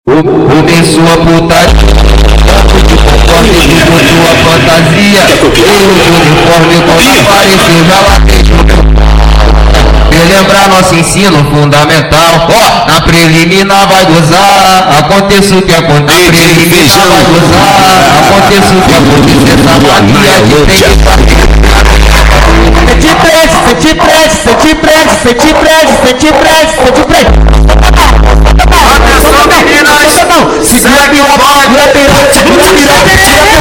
Começou a putaria, conforme digo tua fantasia. Erro de uniforme quando apareceu já latejou meu pau. Relembrar nosso ensino fundamental. Ó, na preliminar vai gozar. Aconteça o que acontecer, preliminar vai gozar. Aconteça o que acontecer, essa mania de tem que fazer. Cê te prende, cê te prende, cê te prende, cê te prende, cê te prende, cê te prende. Atenção meninas, segura a piroca, segura a piroca, segura a piroca,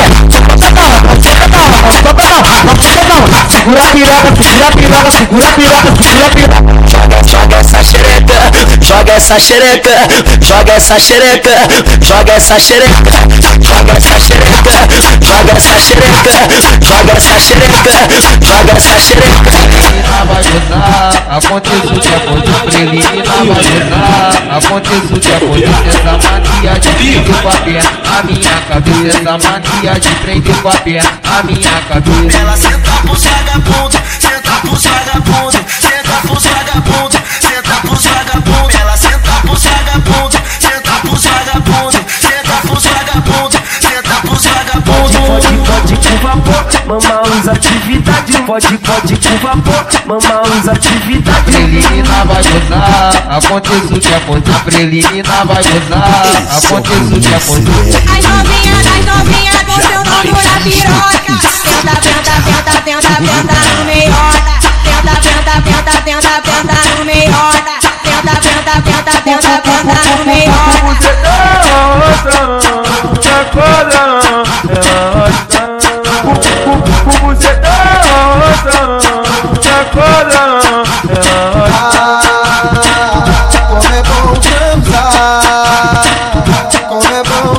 segura a piroca, segura a piroca, segura a piroca, segura a piroca. Joga essa xereca, joga essa xereca, joga essa xereca, joga essa xereca, joga essa xereca, joga essa xereca, joga essa xereca, joga essa xereca. vai gozar, aconteça o que acontecer, preliminar vai gozar. Aconteça o que acontecer, essa mania de prender com a perna, a minha cabeça. Essa mania de prender com a perna, a minha cabeça. Ela senta pros vagabundos, senta pros vagabundos, senta pros vagabundos, senta pros vagabundos. Ela senta pros vagabundos, senta pros vagabundos, senta pros vagabundos, senta pros vagabundos. Pode com vapor, mamar os atividades. Pode com vapor, mamar os atividades. Preliminar vai gozar, aconteça o que acontecer, preliminar vai gozar. Aconteça o que acontecer. As novinhas com seu nome na piroca. Tenta, tenta, tenta, tenta, tenta no meiota. Tenta, tenta, tenta, tenta, tenta no meiota. Tenta, tenta, tenta, tenta, tenta no meiota. Como é bom transar, como é bom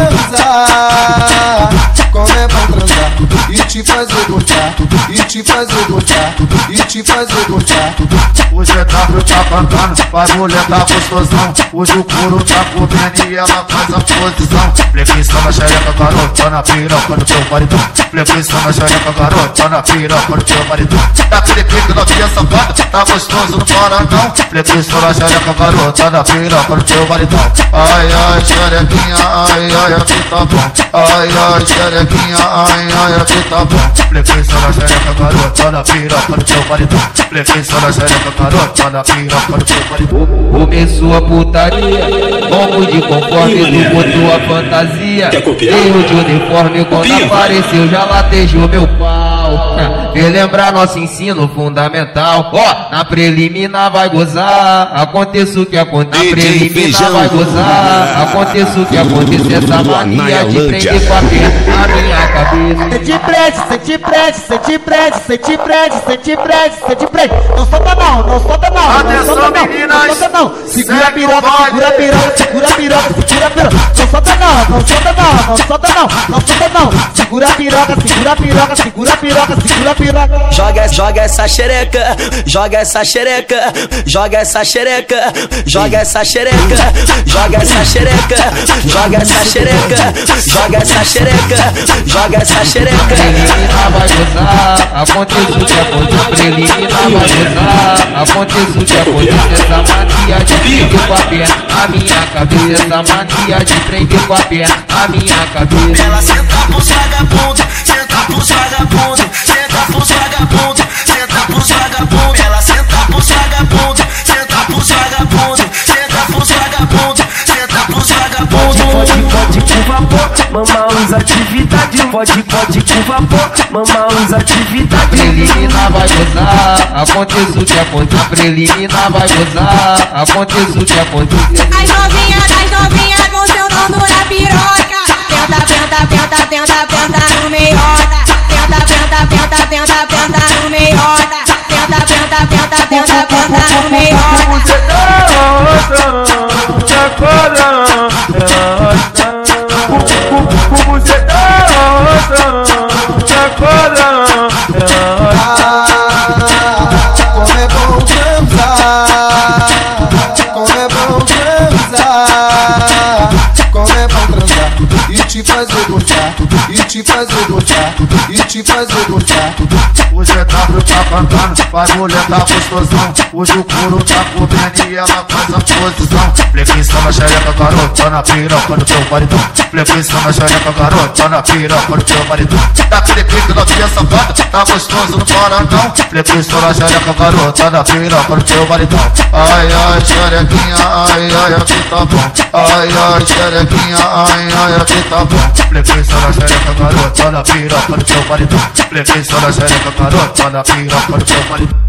transar, como é bom transar e te fazer gostar, e te fazer gostar, e te fazer gostar. O GW tá cantando, vai mulher tá gostosão. Hoje o couro tá comendo e ela faz a posição. Flexião na xereca, garota, na piroca do teu maridão. Flexião na xereca, garota, na piroca do teu maridão. Daquele pique novinha safada, tá gostoso, não para não. Flexião na xereca, garota, na piroca do teu maridão. Ai, ai, xerequinha, ai, ai, aqui tá bom. Ai, ai, xerequinha, ai, ai, aqui tá bom. Flexião na xereca, garota, na piroca do teu maridão. Flexião na xereca, garota, na piroca do teu maridão. Começou a putaria, como de conforme tu botou a fantasia. Erro de uniforme quando apareceu já latejou meu pau. Relembrar nosso ensino fundamental. Ó, na preliminar vai gozar, aconteça o que acontecer, preliminar vai gozar. Aconteça o que acontecer, essa mania de prender com a perna, a minha cabeça. Cê te prende, cê te prende, cê te prende, cê te prende, cê te prende, cê te prende. Não solta não, não solta não. Atenção meninas, não solta não. Segura a piroca, segura a piroca, segura a piroca, segura a piroca. Não solta não, não solta não, não solta não, não solta não. Segura a piroca, segura a piroca, segura a piroca, segura a piroca. Joga essa xereca, joga essa xereca, joga essa xereca, joga essa xereca, joga essa xereca, joga essa xereca, joga essa xereca, joga essa xereca. Preliminar vai gozar, aconteça o que acontecer, preliminar vai gozar. Aconteça o que acontecer, essa mania de prender com a perna, a minha cabeça. Essa mania de prender com a perna, a minha cabeça. Ela senta pros vagabundos, senta pros vagabundos, senta pros vagabundos, senta pros vagabundos. Ela senta pros vagabundos, senta pros vagabundos, senta pros vagabundos, senta pros vagabundos. Pode com vapor, mamar os atividades. Pode com vapor, mamar os atividades. Preliminar vai gozar, aconteça o que acontecer, preliminar vai gozar. Aconteça o que acontecer. As novinhas com seu nome na piroca. Tenta, tenta, tenta, tenta, tenta no meiota. Tenta, tenta, tenta, tenta, tenta no meiota. Tenta, tenta, tenta, tenta, tenta no meiota. Como é bom transar, como é bom transar, te fazer gostar, e te fazer gostar, e te fazer gostar. O GW tá cantando, vai mulher tá gostosão. Hoje o couro tá comendo e ela faz a posição. Flexição na xereca, garota, na piroca do teu maridão. Flexição na xereca, garota, na piroca do teu maridão. Daquele pique novinha safada, tá gostoso no paradão. Flexição na xereca, garota, na piroca do teu maridão. Ai, ai, xerequinha, ai, ai, aqui tá bom. Ai, ai, xerequinha, ai, ai, aqui tá bom. Flexição na xereca, garota, na piroca do teu maridão. Flexição na xereca, garota, na piroca do teu maridão.